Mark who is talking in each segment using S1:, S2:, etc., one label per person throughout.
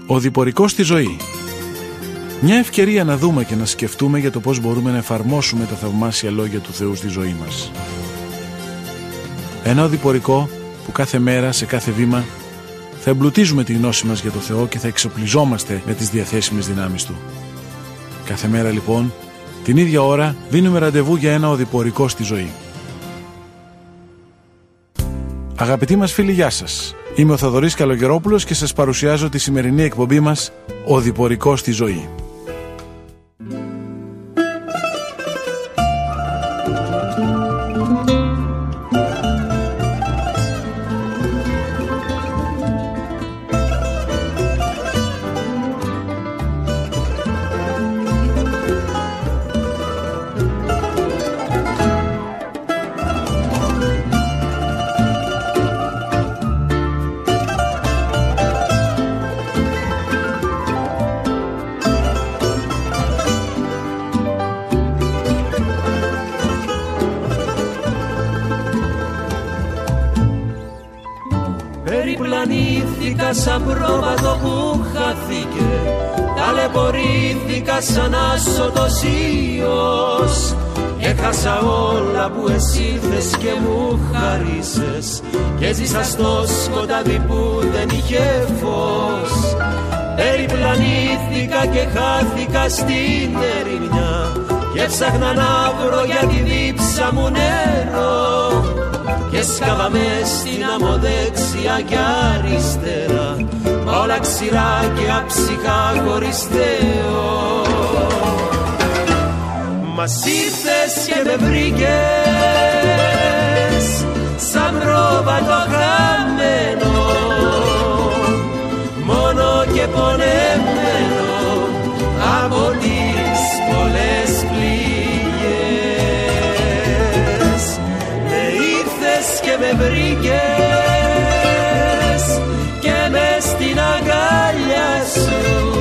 S1: Ο διπορικός στη ζωή. Μια ευκαιρία να δούμε και να σκεφτούμε για το πώς μπορούμε να εφαρμόσουμε τα θαυμάσια λόγια του Θεού στη ζωή μας. Ένα οδηπορικό που κάθε μέρα, σε κάθε βήμα, θα εμπλουτίζουμε τη γνώση μας για το Θεό και θα εξοπλιζόμαστε με τις διαθέσιμες δυνάμεις Του. Κάθε μέρα λοιπόν, την ίδια ώρα, δίνουμε ραντεβού για ένα οδηπορικό στη ζωή. Αγαπητοί μας φίλοι, γεια σας. Είμαι ο Θοδωρής Καλογερόπουλος και σας παρουσιάζω τη σημερινή εκπομπή μας «Οδηπορικό στη ζωή».
S2: Περιπλανήθηκα σαν πρόβατο που χάθηκε, ταλαιπωρήθηκα σαν άσωτος ίος. Έχασα όλα που εσύ θες και μου χαρίσες και ζήσα στο σκοτάδι που δεν είχε φως. Περιπλανήθηκα και χάθηκα στην ερημιά και ψάχνα να βρω για τη δίψα μου νερό. Και σκάβα μες στην άμμο δεξιά και αριστερά, μα όλα ξηρά και αψυχά χωρίς Θεό. Μας ήρθες και με βρήκες σαν πρόβατο χαμένο, μόνο και πονεμένο από τις πολλές πληγές. Και με βρήκες και μες στην αγκάλια σου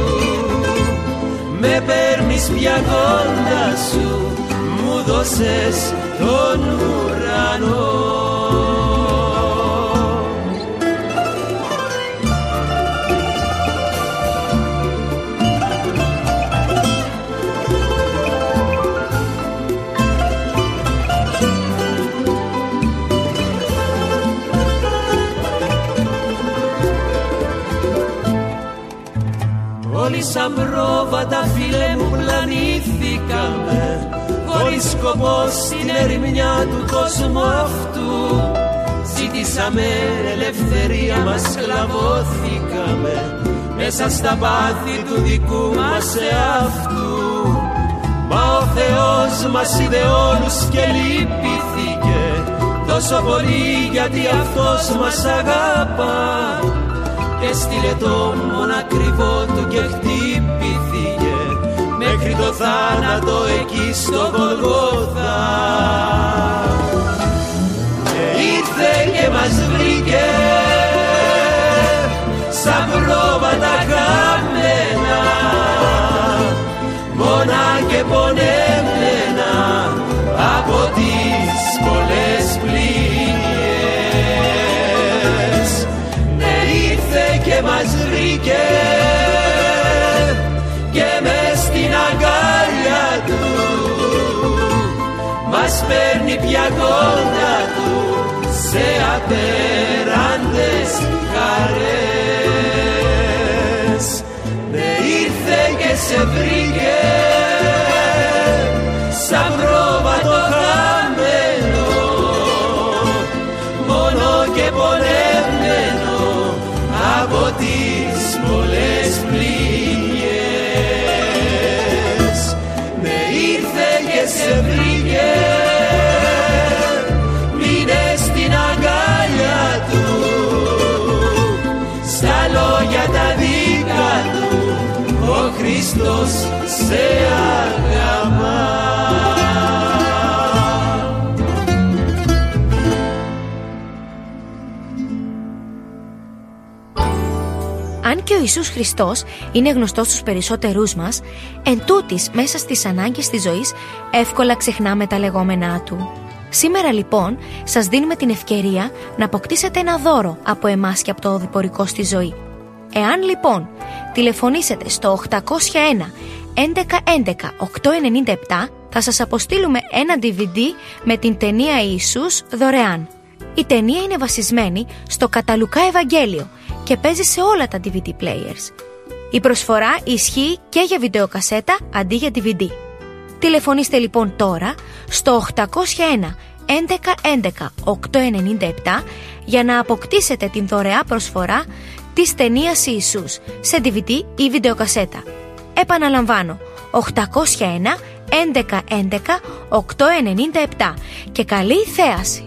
S2: με παίρνεις πια κοντά σου, μου δώσες τον ουρανό. Όλοι σαν πρόβατα φίλε μου πλανήθηκαμε, χωρίς σκοπό στην ερημιά του κόσμου αυτού. Ζήτησαμε ελευθερία, μας σκλαβώθηκαμε μέσα στα πάθη του δικού μας εαυτού. Μα ο Θεός μας είδε όλους και λυπήθηκε τόσο πολύ, γιατί Αυτός μας αγαπά. Και στείλε το μονακριβό του και χτυπηθήκε μέχρι το θάνατο εκεί στο Γολγοθά. Και ήρθε και μας βρήκε σαν πρόβατα χαμένα, μόνα και πονεμένα από τις πολλές πληγές. Και μας βρήκε και μες στην αγκάλια του μας παίρνει πια κοντά του σε απέραντες χαρές. Ναι, ήρθε και σε βρήκε σαν πρόβατο χαμένο, μόνο και πονεμένο από τις πολλές πληγές. Ναι, ήρθε και σε βρήκε, μείνε στην αγκάλια του, στα λόγια τα δικά του, ο Χριστός σε αγαπά.
S3: Αν και ο Ιησούς Χριστός είναι γνωστός στους περισσότερούς μας, εν τούτης μέσα στις ανάγκες της ζωής εύκολα ξεχνάμε τα λεγόμενά Του. Σήμερα λοιπόν σας δίνουμε την ευκαιρία να αποκτήσετε ένα δώρο από εμάς και από το οδηπορικό στη ζωή. Εάν λοιπόν τηλεφωνήσετε στο 801 1111 897, θα σας αποστείλουμε ένα DVD με την ταινία Ιησούς δωρεάν. Η ταινία είναι βασισμένη στο κατά Λουκά Ευαγγέλιο και παίζει σε όλα τα DVD players. Η προσφορά ισχύει και για βιντεοκασέτα αντί για DVD. Τηλεφωνήστε λοιπόν τώρα στο 801 1111 897 για να αποκτήσετε την δωρεά προσφορά της ταινίας Ιησούς σε DVD ή βιντεοκασέτα. Επαναλαμβάνω, 801 1111 897 και καλή θέαση!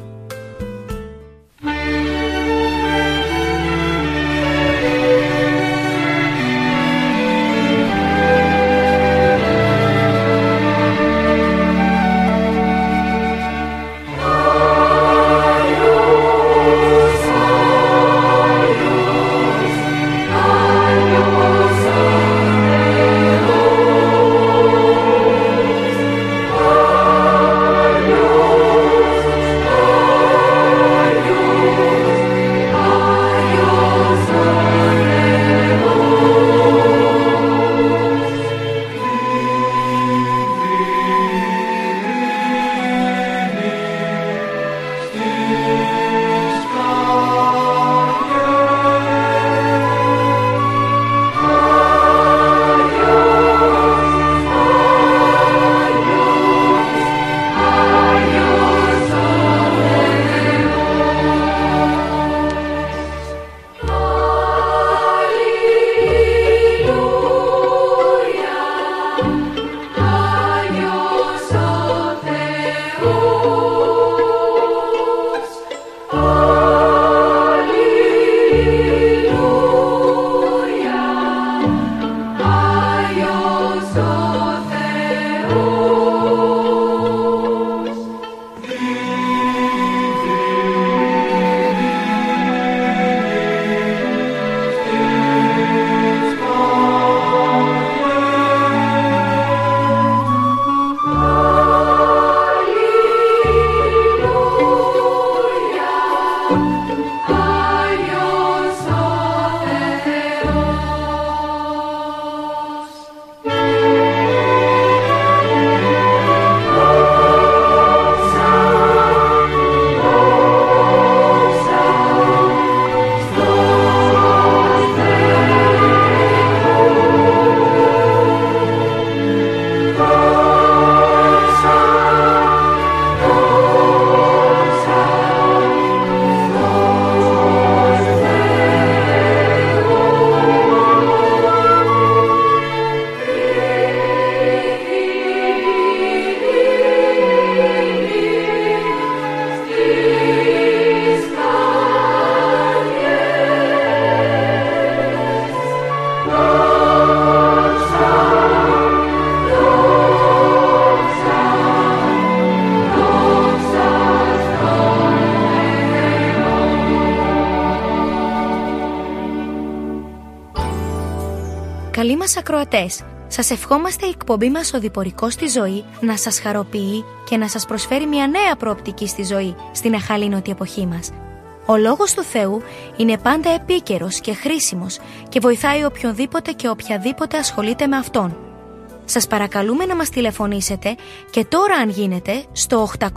S3: Καλοί μας ακροατές, σας ευχόμαστε η εκπομπή μας «Οδηπορικός στη ζωή» να σας χαροποιεί και να σας προσφέρει μια νέα προοπτική στη ζωή στην αχαλήνωτη εποχή μας. Ο Λόγος του Θεού είναι πάντα επίκαιρος και χρήσιμος και βοηθάει οποιονδήποτε και οποιαδήποτε ασχολείται με Αυτόν. Σας παρακαλούμε να μας τηλεφωνήσετε και τώρα αν γίνεται στο 801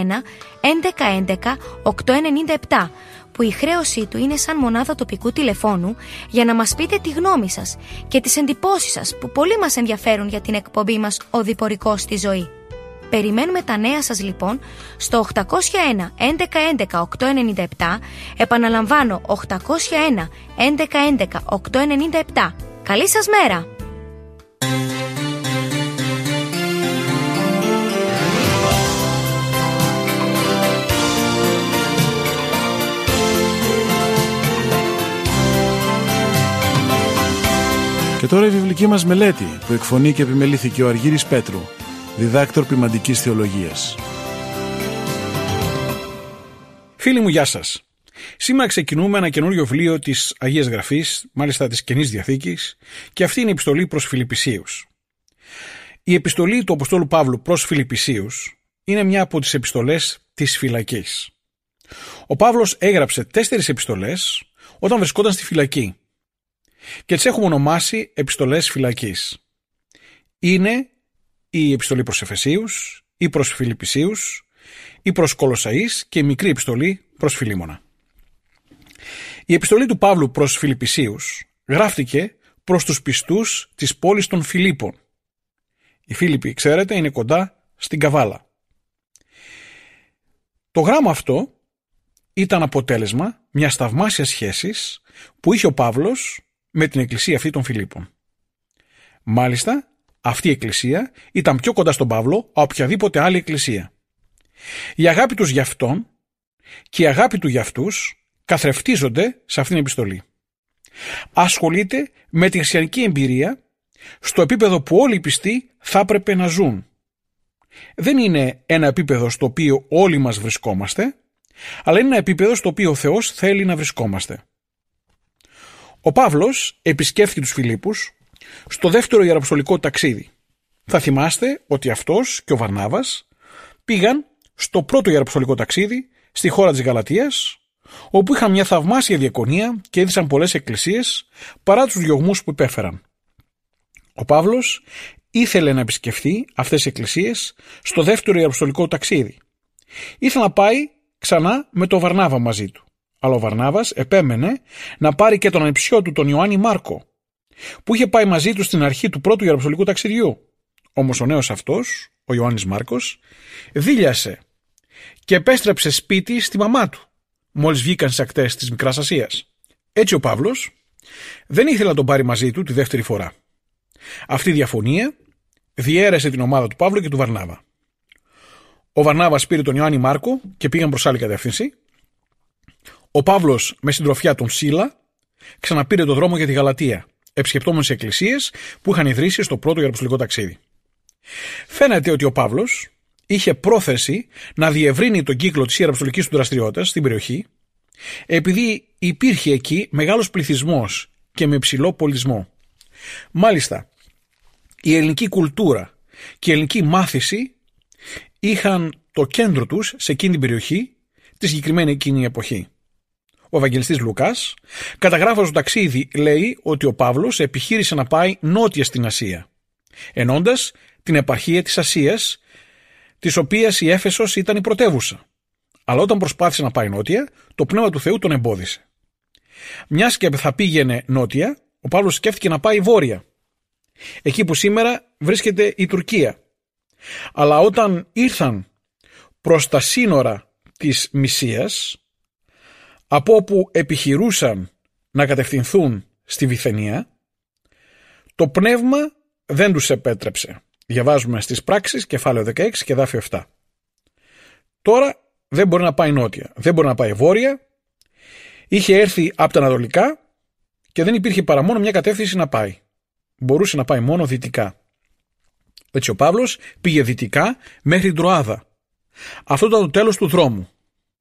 S3: 1111 897 που η χρέωσή του είναι σαν μονάδα τοπικού τηλεφώνου για να μας πείτε τη γνώμη σας και τις εντυπώσεις σας που πολύ μας ενδιαφέρουν για την εκπομπή μας «Οδηπορικός στη ζωή». Περιμένουμε τα νέα σας λοιπόν στο 801 1111 897, επαναλαμβάνω 801 1111 897. Καλή σας μέρα!
S1: Και τώρα η βιβλική μας μελέτη που εκφωνεί και επιμελήθηκε ο Αργύρης Πέτρου, διδάκτορ ποιμαντικής θεολογίας.
S4: Φίλοι μου, γεια σας. Σήμερα ξεκινούμε ένα καινούριο βιβλίο της Αγίας Γραφής, μάλιστα της Καινής Διαθήκης, και αυτή είναι η επιστολή προς Φιλιππισίους. Η επιστολή του Αποστόλου Παύλου προς Φιλιππισίους είναι μια από τις επιστολές της φυλακής. Ο Παύλος έγραψε 4 επιστολές όταν βρισκόταν στη φυλακή. και τις έχουμε ονομάσει επιστολές φυλακής. Είναι η επιστολή προς Εφεσίους, ή προς Φιλιππισίους, ή προς Κολοσσαείς και η μικρή επιστολή προς Φιλίμωνα. Η επιστολή του Παύλου προς Φιλιππισίους γράφτηκε προς τους πιστούς της πόλης των Φιλίππων. Οι Φίλιπποι, ξέρετε, είναι κοντά στην Καβάλα. Το γράμμα αυτό ήταν αποτέλεσμα μιας θαυμάσιας σχέσης που είχε ο Παύλος με την εκκλησία αυτή των Φιλίππων. Μάλιστα, αυτή η εκκλησία ήταν πιο κοντά στον Παύλο από οποιαδήποτε άλλη εκκλησία. Η αγάπη τους για αυτόν και η αγάπη του για αυτούς καθρεφτίζονται σε αυτήν την επιστολή. Ασχολείται με τη χριστιανική εμπειρία στο επίπεδο που όλοι οι πιστοί θα έπρεπε να ζουν. Δεν είναι ένα επίπεδο στο οποίο όλοι μας βρισκόμαστε, αλλά είναι ένα επίπεδο στο οποίο ο Θεός θέλει να βρισκόμαστε. Ο Παύλος επισκέφθηκε τους Φιλίππους στο δεύτερο ιεραποστολικό ταξίδι. Θα θυμάστε ότι αυτός και ο Βαρνάβας πήγαν στο πρώτο ιεραποστολικό ταξίδι στη χώρα της Γαλατίας, όπου είχαν μια θαυμάσια διακονία και έδισαν πολλές εκκλησίες παρά τους διωγμούς που υπέφεραν. Ο Παύλος ήθελε να επισκεφθεί αυτές τις εκκλησίες στο δεύτερο ιεραποστολικό ταξίδι. Ήθελε να πάει ξανά με τον Βαρνάβα μαζί του. Αλλά ο Βαρνάβας επέμενε να πάρει και τον ανιψιό του, τον Ιωάννη Μάρκο, που είχε πάει μαζί του στην αρχή του πρώτου ιεραποστολικού ταξιδιού. Όμως ο νέος αυτός, ο Ιωάννης Μάρκος, δίλιασε και επέστρεψε σπίτι στη μαμά του, μόλις βγήκαν στις ακτές της Μικράς Ασίας. Έτσι ο Παύλος δεν ήθελε να τον πάρει μαζί του τη δεύτερη φορά. Αυτή η διαφωνία διέρεσε την ομάδα του Παύλου και του Βαρνάβα. Ο Βαρνάβας πήρε τον Ιωάννη Μάρκο και πήγαν προς άλλη κατεύθυνση. Ο Παύλος με συντροφιά τον Σίλα ξαναπήρε τον δρόμο για τη Γαλατία, επισκεπτόμενος σε εκκλησίες που είχαν ιδρύσει στο πρώτο ιεραποστολικό ταξίδι. Φαίνεται ότι ο Παύλος είχε πρόθεση να διευρύνει τον κύκλο της ιεραποστολικής του δραστηριότητας στην περιοχή, επειδή υπήρχε εκεί μεγάλος πληθυσμός και με υψηλό πολιτισμό. Μάλιστα, η ελληνική κουλτούρα και η ελληνική μάθηση είχαν το κέντρο τους σε εκείνη την περιοχή τη συγκεκριμένη εκείνη εποχή. Ο Ευαγγελιστής Λουκάς, καταγράφοντας το ταξίδι, λέει ότι ο Παύλος επιχείρησε να πάει νότια στην Ασία, ενώντας την επαρχία της Ασίας, της οποίας η Έφεσος ήταν η πρωτεύουσα. Αλλά όταν προσπάθησε να πάει νότια, το Πνεύμα του Θεού τον εμπόδισε. Μιας και θα πήγαινε νότια, ο Παύλος σκέφτηκε να πάει βόρεια, εκεί που σήμερα βρίσκεται η Τουρκία. Αλλά όταν ήρθαν προς τα σύνορα της Μυσίας, από όπου επιχειρούσαν να κατευθυνθούν στη Βυθενία, το πνεύμα δεν τους επέτρεψε. Διαβάζουμε στις Πράξεις, κεφάλαιο 16 και εδάφιο 7. Τώρα δεν μπορεί να πάει νότια, δεν μπορεί να πάει βόρεια. Είχε έρθει από τα ανατολικά και δεν υπήρχε παρά μόνο μια κατεύθυνση να πάει. Μπορούσε να πάει μόνο δυτικά. Έτσι ο Παύλος πήγε δυτικά μέχρι την Τροάδα. Αυτό ήταν το τέλος του δρόμου.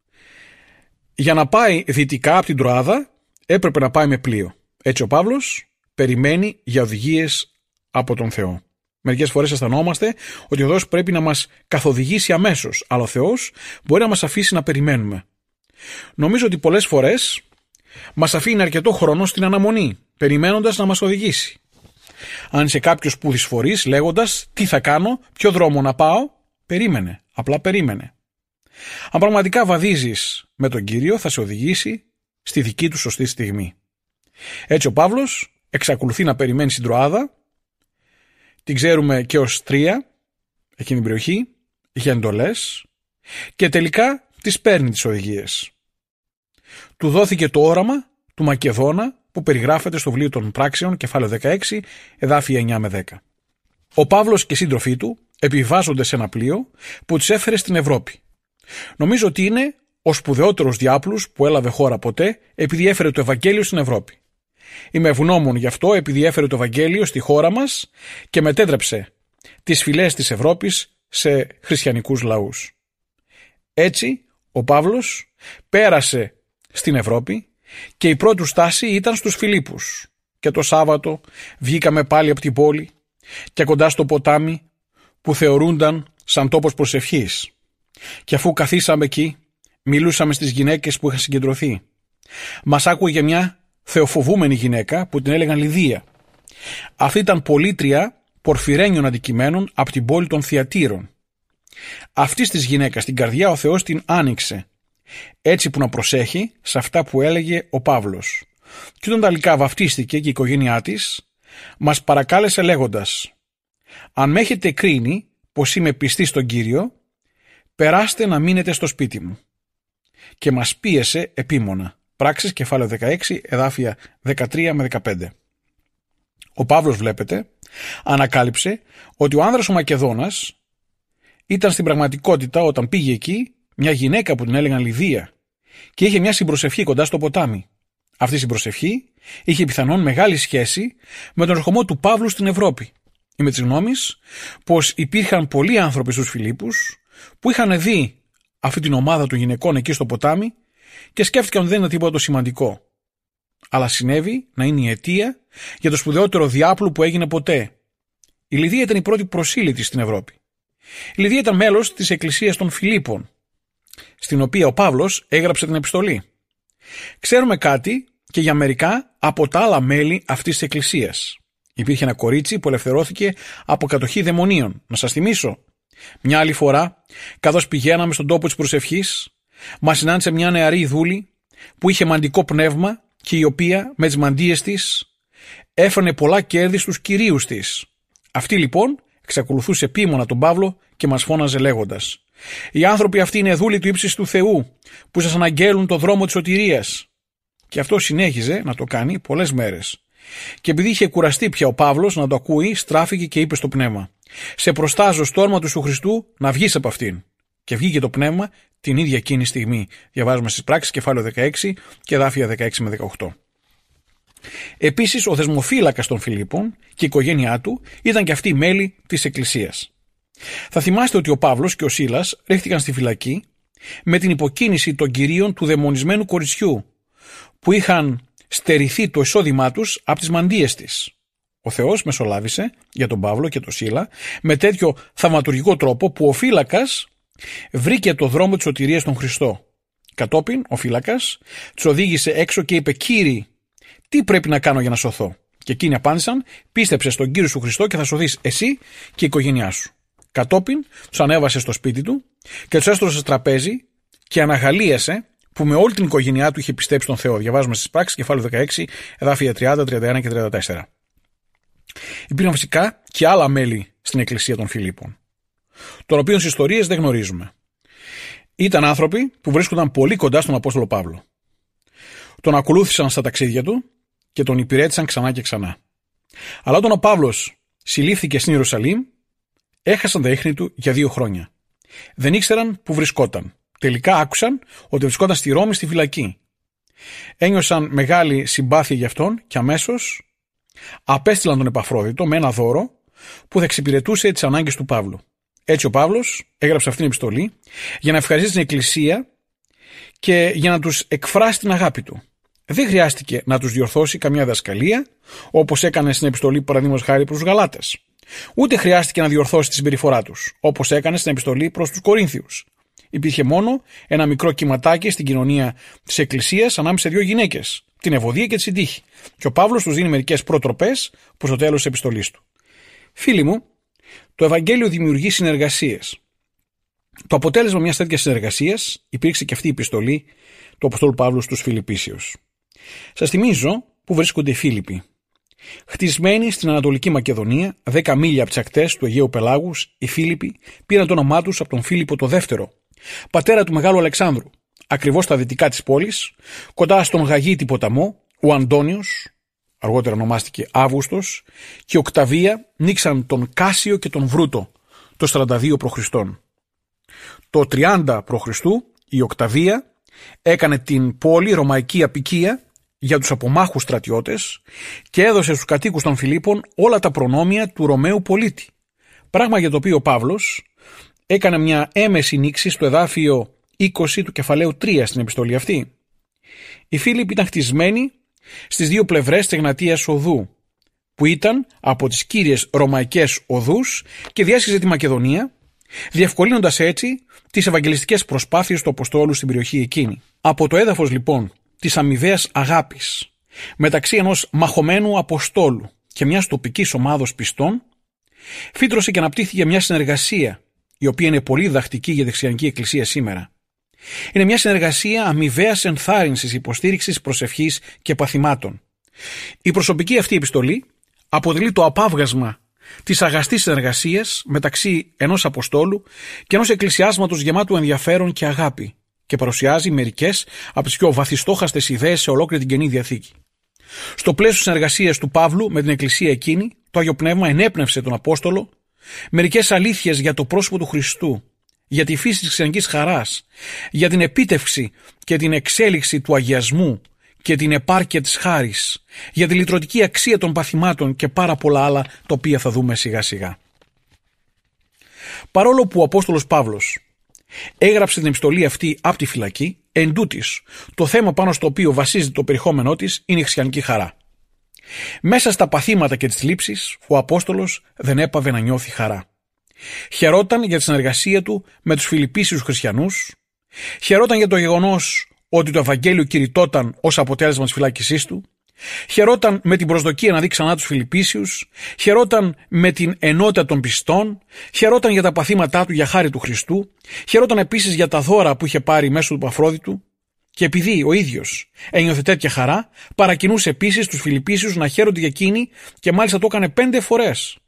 S4: Για να πάει δυτικά από την Τροάδα έπρεπε να πάει με πλοίο. Έτσι ο Παύλος περιμένει για οδηγίες από τον Θεό. Μερικές φορές αισθανόμαστε ότι ο Θεός πρέπει να μας καθοδηγήσει αμέσως, αλλά ο Θεός μπορεί να μας αφήσει να περιμένουμε. Νομίζω ότι πολλές φορές μας αφήνει αρκετό χρόνο στην αναμονή, περιμένοντας να μας οδηγήσει. Αν είσαι κάποιος που δυσφορείς λέγοντας τι θα κάνω, ποιο δρόμο να πάω, περίμενε, απλά περίμενε. Αν πραγματικά βαδίζεις με τον Κύριο, θα σε οδηγήσει στη δική του σωστή στιγμή. Έτσι ο Παύλος εξακολουθεί να περιμένει στην Τροάδα, την ξέρουμε και ως Τρία, εκείνη την περιοχή, είχε εντολές και τελικά τις παίρνει τις οδηγίες. Του δόθηκε το όραμα του Μακεδόνα που περιγράφεται στο βιβλίο των Πράξεων, κεφάλαιο 16, εδάφια 9 με 10. Ο Παύλος και οι σύντροφοί του επιβάζονται σε ένα πλοίο που τους έφερε στην Ευρώπη. Νομίζω ότι είναι ο σπουδαιότερος διάπλους που έλαβε χώρα ποτέ, επειδή έφερε το Ευαγγέλιο στην Ευρώπη. Είμαι ευγνώμων γι' αυτό, επειδή έφερε το Ευαγγέλιο στη χώρα μας και μετέτρεψε τις φυλές της Ευρώπης σε χριστιανικούς λαούς. Έτσι, ο Παύλος πέρασε στην Ευρώπη και η πρώτη του στάση ήταν στους Φιλίππους. Και το Σάββατο βγήκαμε πάλι από την πόλη και κοντά στο ποτάμι που θεωρούνταν σαν τόπος προσευχής. Και αφού καθίσαμε εκεί, μιλούσαμε στις γυναίκες που είχαν συγκεντρωθεί. Μας άκουγε μια θεοφοβούμενη γυναίκα που την έλεγαν Λιδία. Αυτή ήταν πολίτρια πορφυρένιων αντικειμένων από την πόλη των Θιατήρων. Αυτής της γυναίκας την καρδιά ο Θεός την άνοιξε, έτσι που να προσέχει σε αυτά που έλεγε ο Παύλος. Και όταν τελικά βαφτίστηκε και η οικογένειά της, μας παρακάλεσε λέγοντας: «Αν με έχετε κρίνει πως είμαι πιστή στον Κύριο, περάστε να μείνετε στο σπίτι μου». Και μας πίεσε επίμονα. Πράξεις κεφάλαιο 16, εδάφια 13 με 15. Ο Παύλος, βλέπετε, ανακάλυψε ότι ο άνδρας ο Μακεδόνας ήταν στην πραγματικότητα, όταν πήγε εκεί, μια γυναίκα που την έλεγαν Λιδία και είχε μια συμπροσευχή κοντά στο ποτάμι. Αυτή η συμπροσευχή είχε πιθανόν μεγάλη σχέση με τον ερχομό του Παύλου στην Ευρώπη. Είμαι της γνώμης πως υπήρχαν πολλοί άνθρωποι στους Φιλίππους που είχαν δει αυτή την ομάδα των γυναικών εκεί στο ποτάμι και σκέφτηκαν ότι δεν είναι τίποτα το σημαντικό. Αλλά συνέβη να είναι η αιτία για το σπουδαιότερο διάπλου που έγινε ποτέ. Η Λιδία ήταν η πρώτη προσήλυτη στην Ευρώπη. Η Λιδία ήταν μέλος της Εκκλησίας των Φιλίππων, στην οποία ο Παύλος έγραψε την επιστολή. Ξέρουμε κάτι και για μερικά από τα άλλα μέλη αυτής της Εκκλησίας. Υπήρχε ένα κορίτσι που ελευθερώθηκε από κατοχή δαιμονίων. Να σας θυμίσω. Μια άλλη φορά, καθώς πηγαίναμε στον τόπο της προσευχής, μας συνάντησε μια νεαρή δούλη που είχε μαντικό πνεύμα και η οποία με τις μαντίες της έφερνε πολλά κέρδη στους κυρίους της. Αυτή λοιπόν εξακολουθούσε επίμονα τον Παύλο και μας φώναζε λέγοντας: «Οι άνθρωποι αυτοί είναι δούλοι του ύψης του Θεού που σας αναγγέλουν το δρόμο της σωτηρίας». Και αυτό συνέχιζε να το κάνει πολλές μέρες. Και επειδή είχε κουραστεί πια ο Παύλος να το ακούει, στράφηκε και είπε στο πνεύμα: «Σε προστάζω στο όνομα του Ιησού Χριστού να βγεις από αυτήν». Και βγήκε το πνεύμα την ίδια εκείνη στιγμή. Διαβάζουμε στις πράξεις κεφάλαιο 16 και εδάφια 16 με 18. Επίσης, ο δεσμοφύλακας των Φιλίππων και η οικογένειά του ήταν και αυτοί μέλη της Εκκλησίας. Θα θυμάστε ότι ο Παύλος και ο Σίλας ρίχτηκαν στη φυλακή με την υποκίνηση των κυρίων του δαιμονισμένου κοριτσιού, που είχαν στερηθεί το εισόδημά τους από τις μαντίες της. Ο Θεός μεσολάβησε για τον Παύλο και τον Σίλα με τέτοιο θαυματουργικό τρόπο που ο φύλακας βρήκε το δρόμο της σωτηρίας στον Χριστό. Κατόπιν ο φύλακας τους οδήγησε έξω και είπε: «Κύριοι, τι πρέπει να κάνω για να σωθώ?» Και εκείνοι απάντησαν: «Πίστεψε στον Κύριο σου Χριστό και θα σωθείς εσύ και η οικογένειά σου». Κατόπιν τους ανέβασε στο σπίτι του και τους έστρωσε τραπέζι και αναγαλίασε που με όλη την οικογένειά του είχε πιστέψει τον Θεό. Διαβάζουμε στις πράξεις κεφάλαιο 16, εδάφια 30, 31 και 34. Υπήρχαν φυσικά και άλλα μέλη στην Εκκλησία των Φιλίππων, των οποίων τις ιστορίες δεν γνωρίζουμε. Ήταν άνθρωποι που βρίσκονταν πολύ κοντά στον Απόστολο Παύλο. Τον ακολούθησαν στα ταξίδια του και τον υπηρέτησαν ξανά και ξανά. Αλλά όταν ο Παύλος συλλήφθηκε στην Ιερουσαλήμ, έχασαν τα ίχνη του για 2 χρόνια. Δεν ήξεραν που βρισκόταν. Τελικά άκουσαν ότι βρισκόταν στη Ρώμη στη φυλακή. Ένιωσαν μεγάλη συμπάθεια για αυτόν και αμέσως απέστειλαν τον Επαφρόδιτο με ένα δώρο που θα εξυπηρετούσε τις ανάγκες του Παύλου. Έτσι ο Παύλος έγραψε αυτήν την επιστολή για να ευχαριστήσει την Εκκλησία και για να τους εκφράσει την αγάπη του. Δεν χρειάστηκε να τους διορθώσει καμιά δασκαλία, όπως έκανε στην επιστολή παραδείγματος χάρη προς τους Γαλάτες. Ούτε χρειάστηκε να διορθώσει τη συμπεριφορά τους, όπως έκανε στην επιστολή προς τους Κορίνθιους. Υπήρχε μόνο ένα μικρό κυματάκι στην κοινωνία της Εκκλησίας ανάμεσα σε 2 γυναίκες, την Ευωδία και τη Συντύχη, και ο Παύλος τους δίνει μερικές προτροπές προς το τέλος της επιστολής του. Φίλοι μου, το Ευαγγέλιο δημιουργεί συνεργασίες. Το αποτέλεσμα μιας τέτοιας συνεργασίας υπήρξε και αυτή η επιστολή του Αποστόλου Παύλου στους Φιλιππίσιους. Σας θυμίζω που βρίσκονται οι Φίλιπποι. Χτισμένοι στην Ανατολική Μακεδονία, 10 μίλια από τις ακτές του Αιγαίου Πελάγους, οι Φίλιπποι πήραν το όνομά τους από τον Φίλιππο το δεύτερο, πατέρα του Μεγάλου Αλεξάνδρου. Ακριβώς στα δυτικά της πόλης, κοντά στον Γαγίτη ποταμό, ο Αντώνιος, αργότερα ονομάστηκε Αύγουστος, και η Οκταβία νίξαν τον Κάσιο και τον Βρούτο το 42 π.Χ. Το 30 π.Χ. η Οκταβία έκανε την πόλη ρωμαϊκή αποικία για τους απομάχους στρατιώτες και έδωσε στους κατοίκους των Φιλίππων όλα τα προνόμια του Ρωμαίου πολίτη. Πράγμα για το οποίο ο Παύλος έκανε μια έμεση νήξη στο εδάφιο 20 του κεφαλαίου 3 στην επιστολή αυτή. Οι Φίλιπποι ήταν χτισμένοι στις 2 πλευρές της Εγνατίας οδού, που ήταν από τις κύριες ρωμαϊκές οδούς και διέσχιζε τη Μακεδονία, διευκολύνοντας έτσι τις ευαγγελιστικές προσπάθειες του Αποστόλου στην περιοχή εκείνη. Από το έδαφος λοιπόν της αμοιβαίας αγάπης μεταξύ ενός μαχωμένου Αποστόλου και μιας τοπικής ομάδος πιστών, φύτρωσε και αναπτύχθηκε μια συνεργασία, η οποία είναι πολύ διδακτική για τη χριστιανική εκκλησία σήμερα. Είναι μια συνεργασία αμοιβαίας ενθάρρυνσης, υποστήριξης, προσευχής και παθημάτων. Η προσωπική αυτή επιστολή αποτελεί το απάβγασμα της αγαστής συνεργασίας μεταξύ ενός Αποστόλου και ενός εκκλησιάσματος γεμάτου ενδιαφέρον και αγάπη, και παρουσιάζει μερικές από τις πιο βαθιστόχαστες ιδέες σε ολόκληρη την Καινή Διαθήκη. Στο πλαίσιο συνεργασίας του Παύλου με την εκκλησία εκείνη, το Άγιο Πνεύμα ενέπνευσε τον Απόστολο μερικές αλήθειες για το πρόσωπο του Χριστού, για τη φύση της χριστιανικής χαράς, για την επίτευξη και την εξέλιξη του αγιασμού και την επάρκεια της χάρης, για τη λυτρωτική αξία των παθημάτων και πάρα πολλά άλλα, τα οποία θα δούμε σιγά σιγά. Παρόλο που ο Απόστολος Παύλος έγραψε την επιστολή αυτή από τη φυλακή, εντούτοις το θέμα πάνω στο οποίο βασίζεται το περιεχόμενό της είναι η χριστιανική χαρά. Μέσα στα παθήματα και τις θλίψεις, ο Απόστολος δεν έπαβε να νιώθει χαρά. Χαιρόταν για τη συνεργασία του με τους Φιλιππίσιους χριστιανούς, χαιρόταν για το γεγονός ότι το Ευαγγέλιο κηρυτόταν ως αποτέλεσμα της φυλάκισής του, χαιρόταν με την προσδοκία να δει ξανά τους Φιλιππίσιους, χαιρόταν με την ενότητα των πιστών, χαιρόταν για τα παθήματά του για χάρη του Χριστού, χαιρόταν επίσης για τα δώρα που είχε πάρει μέσω του Παφρόδιτου, και επειδή ο ίδιος ένιωθε τέτοια χαρά, παρακινούσε επίσης τους Φιλιππίσιους να χαίρονται για εκείνη, και μάλιστα το έκανε 5 φορές.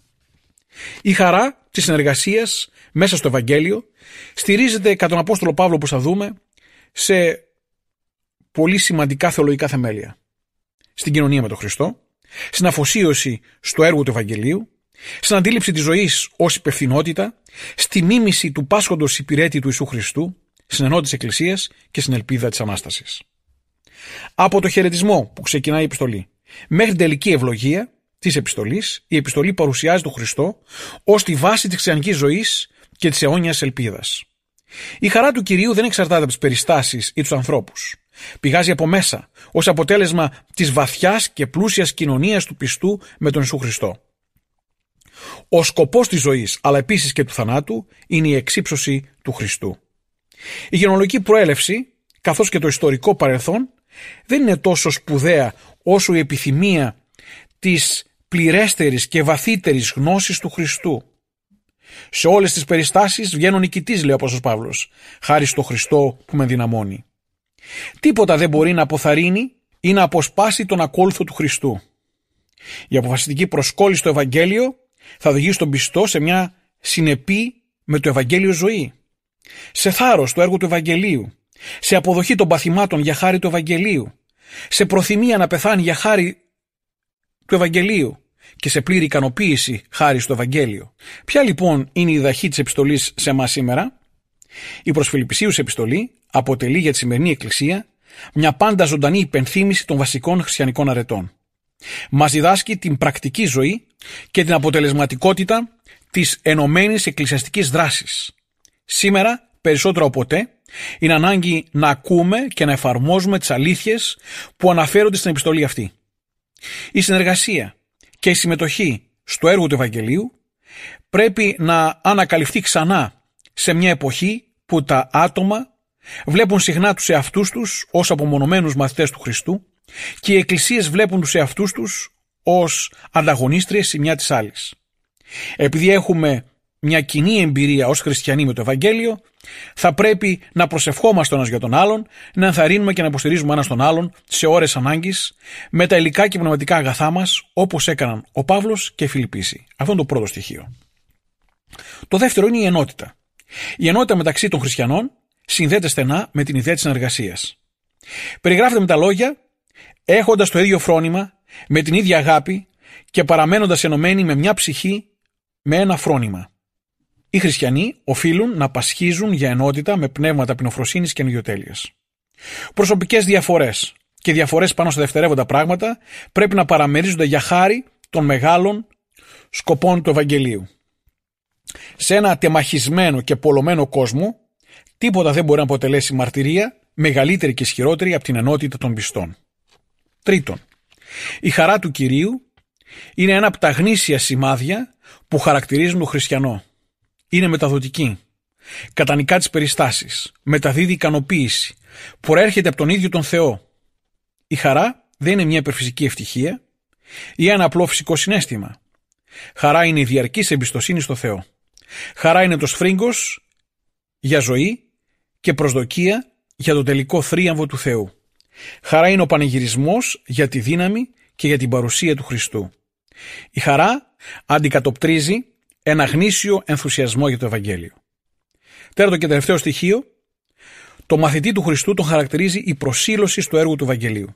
S4: Η χαρά της συνεργασίας μέσα στο Ευαγγέλιο στηρίζεται κατά τον Απόστολο Παύλο, όπως θα δούμε, σε πολύ σημαντικά θεολογικά θεμέλια. Στην κοινωνία με τον Χριστό, στην αφοσίωση στο έργο του Ευαγγελίου, στην αντίληψη της ζωής ως υπευθυνότητα, στη μίμηση του πάσχοντος υπηρέτη του Ιησού Χριστού, στην ενότητα της Εκκλησίας και στην ελπίδα της Ανάστασης. Από το χαιρετισμό που ξεκινάει η επιστολή μέχρι την τελική ευλογία της επιστολής, η επιστολή παρουσιάζει τον Χριστό ως τη βάση της χριστιανικής ζωής και της αιώνιας ελπίδας. Η χαρά του Κυρίου δεν εξαρτάται από τις περιστάσεις ή τους ανθρώπους. Πηγάζει από μέσα, ως αποτέλεσμα της βαθιάς και πλούσιας κοινωνίας του πιστού με τον Ιησού Χριστό. Ο σκοπός της ζωής, αλλά επίσης και του θανάτου, είναι η εξύψωση του Χριστού. Η γενεολογική προέλευση, καθώς και το ιστορικό παρελθόν, δεν είναι τόσο σπουδαία όσο η επιθυμία της πληρέστερης και βαθύτερης γνώσης του Χριστού. Σε όλες τις περιστάσεις βγαίνω νικητής, λέει ο Απόστολος Παύλος, χάρη στο Χριστό που με ενδυναμώνει. Τίποτα δεν μπορεί να αποθαρρύνει ή να αποσπάσει τον ακόλουθο του Χριστού. Η αποφασιστική προσκόλληση στο Ευαγγέλιο θα οδηγήσει τον πιστό σε μια συνεπή με το Ευαγγέλιο ζωή, σε θάρρος του έργου του Ευαγγελίου, σε αποδοχή των παθημάτων για χάρη του Ευαγγελίου, σε προθυμία να πεθάνει για χάρη του Ευαγγελίου και σε πλήρη ικανοποίηση χάρη στο Ευαγγέλιο. Ποια λοιπόν είναι η διδαχή της επιστολής σε εμάς σήμερα? Η προς Φιλιππισίους επιστολή αποτελεί για τη σημερινή Εκκλησία μια πάντα ζωντανή υπενθύμηση των βασικών χριστιανικών αρετών. Μας διδάσκει την πρακτική ζωή και την αποτελεσματικότητα της ενωμένης εκκλησιαστικής δράσης. Σήμερα, περισσότερο από ποτέ, είναι ανάγκη να ακούμε και να εφαρμόζουμε τις αλήθειες που αναφέρονται στην επιστολή αυτή. Η συνεργασία και η συμμετοχή στο έργο του Ευαγγελίου πρέπει να ανακαλυφθεί ξανά σε μια εποχή που τα άτομα βλέπουν συχνά τους εαυτούς τους ως απομονωμένους μαθητές του Χριστού και οι εκκλησίες βλέπουν τους εαυτούς τους ως ανταγωνίστριες η μια της άλλης. Επειδή έχουμε μια κοινή εμπειρία ως χριστιανοί με το Ευαγγέλιο, θα πρέπει να προσευχόμαστε ο ένας για τον άλλον, να ενθαρρύνουμε και να υποστηρίζουμε ένας τον άλλον σε ώρες ανάγκης με τα υλικά και πνευματικά αγαθά μας, όπως έκαναν ο Παύλος και οι Φιλιππίσιοι. Αυτό είναι το πρώτο στοιχείο. Το δεύτερο είναι η ενότητα. Η ενότητα μεταξύ των χριστιανών συνδέεται στενά με την ιδέα της συνεργασίας. Περιγράφεται με τα λόγια έχοντας το ίδιο φρόνημα, με την ίδια αγάπη και παραμένοντας ενωμένοι με μια ψυχή, με ένα φρόνημα. Οι χριστιανοί οφείλουν να πασχίζουν για ενότητα με πνεύμα ταπεινοφροσύνης και ενιδιοτέλειας. Προσωπικές διαφορές και διαφορές πάνω στα δευτερεύοντα πράγματα πρέπει να παραμερίζονται για χάρη των μεγάλων σκοπών του Ευαγγελίου. Σε ένα τεμαχισμένο και πολλωμένο κόσμο, τίποτα δεν μπορεί να αποτελέσει μαρτυρία μεγαλύτερη και ισχυρότερη από την ενότητα των πιστών. Τρίτον, η χαρά του Κυρίου είναι ένα από τα γνήσια σημάδια που χαρακτηρίζουν τον χριστιανό. Είναι μεταδοτική, κατανικά τις περιστάσεις, μεταδίδει ικανοποίηση, προέρχεται από τον ίδιο τον Θεό. Η χαρά δεν είναι μια υπερφυσική ευτυχία ή ένα απλό φυσικό συναίσθημα. Χαρά είναι η διαρκής εμπιστοσύνη στο Θεό. Χαρά είναι το σφρίγκος για ζωή και προσδοκία για το τελικό θρίαμβο του Θεού. Χαρά είναι ο πανηγυρισμός για τη δύναμη και για την παρουσία του Χριστού. Η χαρά αντικατοπτρίζει ένα γνήσιο ενθουσιασμό για το Ευαγγέλιο. Τέταρτο και τελευταίο στοιχείο, το μαθητή του Χριστού τον χαρακτηρίζει η προσήλωση στο έργο του Ευαγγελίου.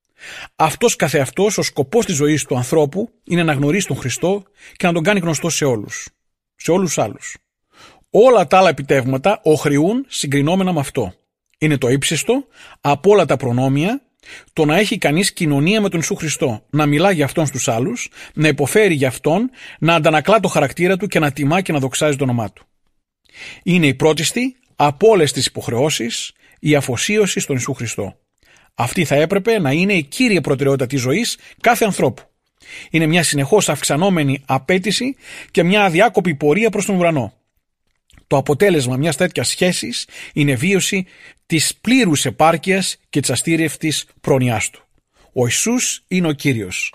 S4: Αυτός καθεαυτός ο σκοπός της ζωής του ανθρώπου είναι να γνωρίσει τον Χριστό και να τον κάνει γνωστό σε όλους τους άλλους. Όλα τα άλλα επιτεύγματα οχριούν συγκρινόμενα με αυτό. Είναι το ύψιστο από όλα τα προνόμια το να έχει κανείς κοινωνία με τον Ιησού Χριστό, να μιλά για Αυτόν στους άλλους, να υποφέρει για Αυτόν, να αντανακλά το χαρακτήρα Του και να τιμά και να δοξάζει το όνομά Του. Είναι η πρώτιστη από όλες τις υποχρεώσεις η αφοσίωση στον Ιησού Χριστό. Αυτή θα έπρεπε να είναι η κύρια προτεραιότητα της ζωής κάθε ανθρώπου. Είναι μια συνεχώς αυξανόμενη απέτηση και μια αδιάκοπη πορεία προς τον ουρανό. Το αποτέλεσμα μιας τέτοιας σχέσης είναι βίωση της πλήρους επάρκειας και της αστήρευτης πρόνοιάς Του. Ο Ιησούς είναι ο Κύριος.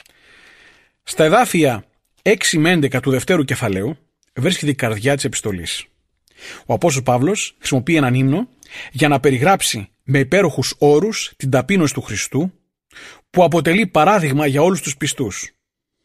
S4: Στα εδάφια 6 με 11 του δευτέρου κεφαλαίου βρίσκεται η καρδιά της επιστολής. Ο Απόστολος Παύλος χρησιμοποιεί έναν ύμνο για να περιγράψει με υπέροχους όρους την ταπείνωση του Χριστού, που αποτελεί παράδειγμα για όλους τους πιστούς.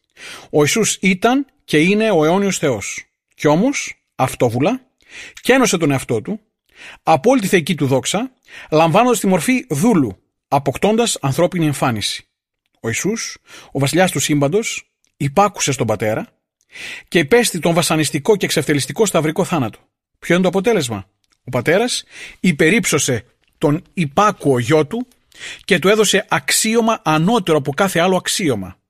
S4: Ο Ιησούς ήταν και είναι ο αιώνιος Θεός, κι όμως αυτόβουλα κένωσε τον εαυτό Του από όλη τη θεϊκή Του δόξα, λαμβάνοντας τη μορφή δούλου, αποκτώντας ανθρώπινη εμφάνιση. Ο Ιησούς, ο βασιλιάς του σύμπαντος, υπάκουσε στον Πατέρα και υπέστη τον βασανιστικό και εξευτελιστικό σταυρικό θάνατο. Ποιο είναι το αποτέλεσμα? Ο Πατέρας υπερύψωσε τον υπάκουο γιο Του και Του έδωσε αξίωμα ανώτερο από κάθε άλλο αξίωμα.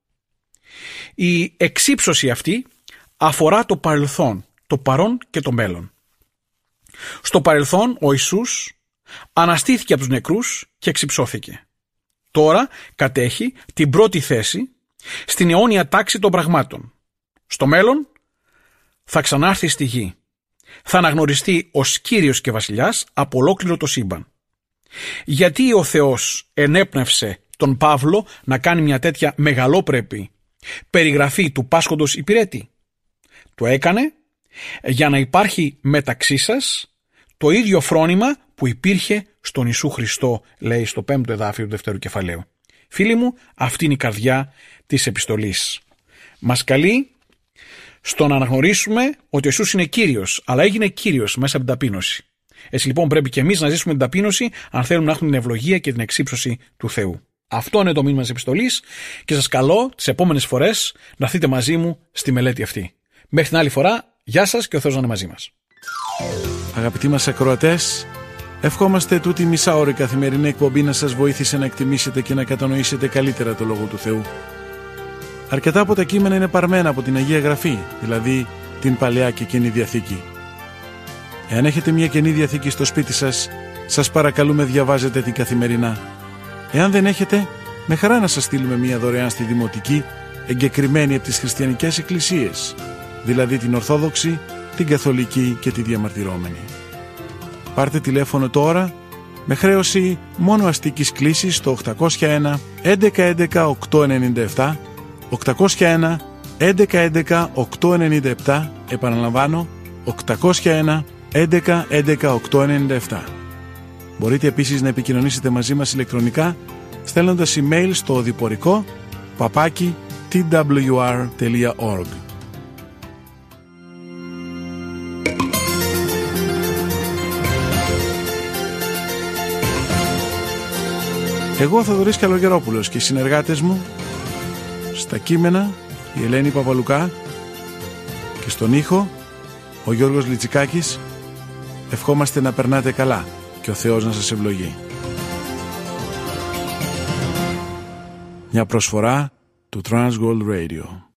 S4: Η εξύψωση αυτή αφορά το παρελθόν, το παρόν και το μέλλον. Στο παρελθόν ο Ιησούς αναστήθηκε από τους νεκρούς και εξυψώθηκε. Τώρα κατέχει την πρώτη θέση στην αιώνια τάξη των πραγμάτων. Στο μέλλον θα ξανάρθει στη γη. Θα αναγνωριστεί ως Κύριος και Βασιλιάς από ολόκληρο το σύμπαν. Γιατί ο Θεός ενέπνευσε τον Παύλο να κάνει μια τέτοια μεγαλόπρεπη περιγραφή του πάσχοντος υπηρέτη? Το έκανε για να υπάρχει μεταξύ σας το ίδιο φρόνημα που υπήρχε στον Ιησού Χριστό, λέει στο 5ο εδάφιο του δευτέρου κεφαλαίου. Φίλοι μου, αυτή είναι η καρδιά της επιστολής. Μας καλεί στο να αναγνωρίσουμε ότι ο Ιησούς είναι Κύριος, αλλά έγινε Κύριος μέσα από την ταπείνωση. Έτσι λοιπόν πρέπει και εμείς να ζήσουμε την ταπείνωση αν θέλουμε να έχουμε την ευλογία και την εξύψωση του Θεού. Αυτό είναι το μήνυμα της επιστολής και σας καλώ τις επόμενες φορές να έρθετε μαζί μου στη μελέτη αυτή. Μέχρι την άλλη φορά, γεια σας και ο Θεός να είναι μαζί μας.
S1: Αγαπητοί μας ακροατές, ευχόμαστε τούτη μισάωρη καθημερινή εκπομπή να σας βοήθησε να εκτιμήσετε και να κατανοήσετε καλύτερα το Λόγο του Θεού. Αρκετά από τα κείμενα είναι παρμένα από την Αγία Γραφή, δηλαδή την Παλαιά και Καινή Διαθήκη. Εάν έχετε μια Καινή Διαθήκη στο σπίτι σας, σας παρακαλούμε διαβάζετε την καθημερινά. Εάν δεν έχετε, με χαρά να σας στείλουμε μια δωρεάν στη Δημοτική, εγκεκριμένη από τις χριστιανικές εκκλησίες, δηλαδή την Ορθόδοξη, την Καθολική και τη Διαμαρτυρόμενη. Πάρτε τηλέφωνο τώρα με χρέωση μόνο αστικής κλήσης στο 801 1111 897, 801 1111 897, επαναλαμβάνω 801 1111 897. Μπορείτε επίσης να επικοινωνήσετε μαζί μας ηλεκτρονικά στέλνοντας email στο οδηπορικό @twr.org. Εγώ, Θοδωρής Καλογερόπουλος, και οι συνεργάτες μου στα κείμενα η Ελένη Παπαλουκά και στον ήχο ο Γιώργος Λιτσικάκης, ευχόμαστε να περνάτε καλά και ο Θεός να σας ευλογεί. Μια προσφορά του Transworld Radio.